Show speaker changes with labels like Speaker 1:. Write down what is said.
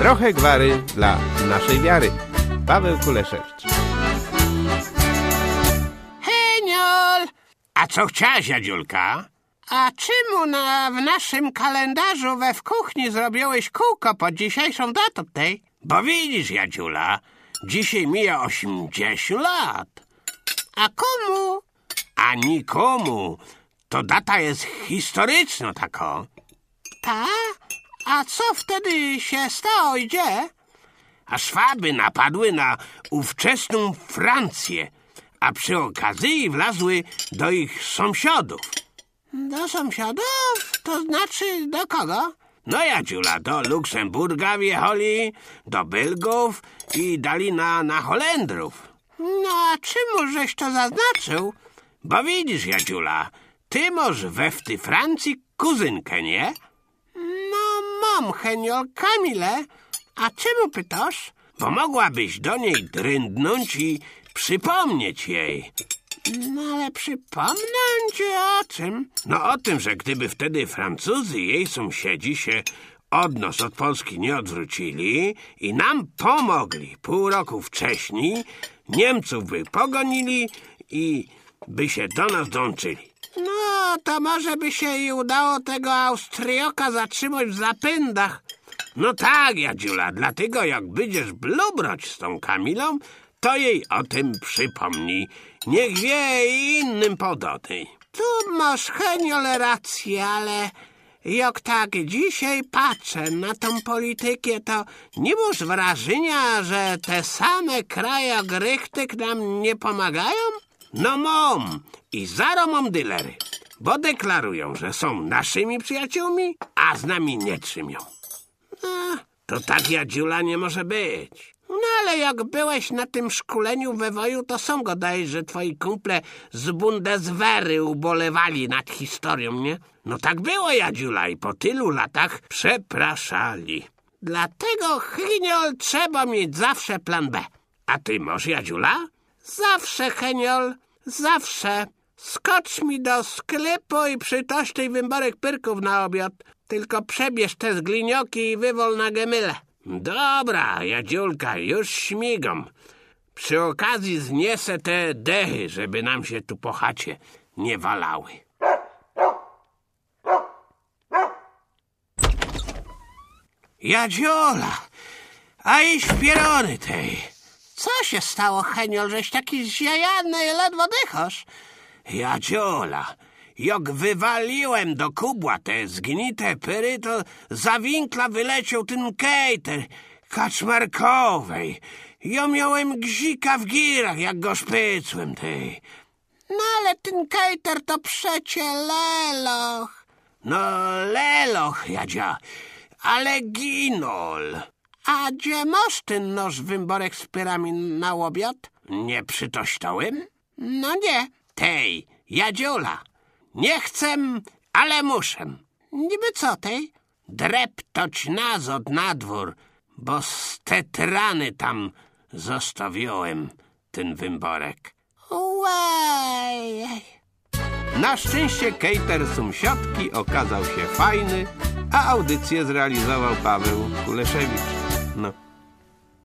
Speaker 1: Trochę gwary dla naszej wiary. Paweł Kuleszewicz.
Speaker 2: Heniol!
Speaker 3: A co chciałaś, Jadziulka?
Speaker 2: A czemu w naszym kalendarzu w kuchni zrobiłeś kółko pod dzisiejszą datą tej?
Speaker 3: Bo widzisz, Jadziula, dzisiaj mija 80 lat.
Speaker 2: A komu?
Speaker 3: A nikomu. To data jest historyczna tako.
Speaker 2: Ta? A co wtedy się stało i gdzie?
Speaker 3: A Szwaby napadły na ówczesną Francję, a przy okazji wlazły do ich sąsiadów.
Speaker 2: Do sąsiadów? To znaczy do kogo?
Speaker 3: No Jadziula, do Luksemburga wjechali, do Belgów i dali na Holendrów.
Speaker 2: No a czemu żeś to zaznaczył?
Speaker 3: Bo widzisz, Jadziula, ty masz we w tej Francji kuzynkę, nie?
Speaker 2: No mam, Heniol, Kamilę. A czemu pytasz?
Speaker 3: Bo mogłabyś do niej dryndnąć i przypomnieć jej.
Speaker 2: No ale przypomnę ci o czym?
Speaker 3: No o tym, że gdyby wtedy Francuzy i jej sąsiedzi się od nas, od Polski nie odwrócili i nam pomogli pół roku wcześniej, Niemców by pogonili i by się do nas dołączyli.
Speaker 2: No, to może by się i udało tego Austrioka zatrzymać w zapędach.
Speaker 3: No tak, Jadziula, dlatego jak będziesz blubrać z tą Kamilą, to jej o tym przypomnij. Niech wie i innym pododej.
Speaker 2: Tu masz, Heniol, rację, ale jak tak dzisiaj patrzę na tą politykę, to nie masz wrażenia, że te same kraje grychtyk nam nie pomagają?
Speaker 3: No mam i zaro mam dylery, bo deklarują, że są naszymi przyjaciółmi, a z nami nie trzymią. To tak, Jadziula, nie może być.
Speaker 2: No ale jak byłeś na tym szkoleniu we woju, to sam gadałeś, że twoi kumple z Bundeswehry ubolewali nad historią, nie?
Speaker 3: No tak było, Jadziula, i po tylu latach przepraszali.
Speaker 2: Dlatego, Heniol, trzeba mieć zawsze plan B.
Speaker 3: A ty masz, Jadziula?
Speaker 2: Zawsze, Heniol, zawsze. Skocz mi do sklepu i przytoś tej wymborek pyrków na obiad. Tylko przebierz te zglinioki i wywol na gemyle.
Speaker 3: Dobra, Jadziulka, już śmigam. Przy okazji zniesę te dechy, żeby nam się tu po chacie nie walały. Jadziola, a i śpierony tej.
Speaker 2: Co się stało, Heniol, żeś taki zziajany i ledwo dychasz?
Speaker 3: Jadziola, jak wywaliłem do kubła te zgnite pyry, to za winkla wyleciał ten kejter Kaczmarkowej. Ja miałem gzika w girach, jak go szpycłem tej.
Speaker 2: No ale ten kejter to przecie leloch.
Speaker 3: No leloch, Jadzia, ale ginol.
Speaker 2: A gdzie masz ten nóż wymborek z pyrami na obiad?
Speaker 3: Nie przytośtałem?
Speaker 2: No nie.
Speaker 3: Tej, Jadziola, nie chcę, ale muszę.
Speaker 2: Niby co tej?
Speaker 3: Dreptoć nazad na dwór, bo z tetrany tam zostawiłem ten wymborek.
Speaker 2: Łej.
Speaker 1: Na szczęście kejter sąsiadki okazał się fajny, a audycję zrealizował Paweł Kuleszewicz. No.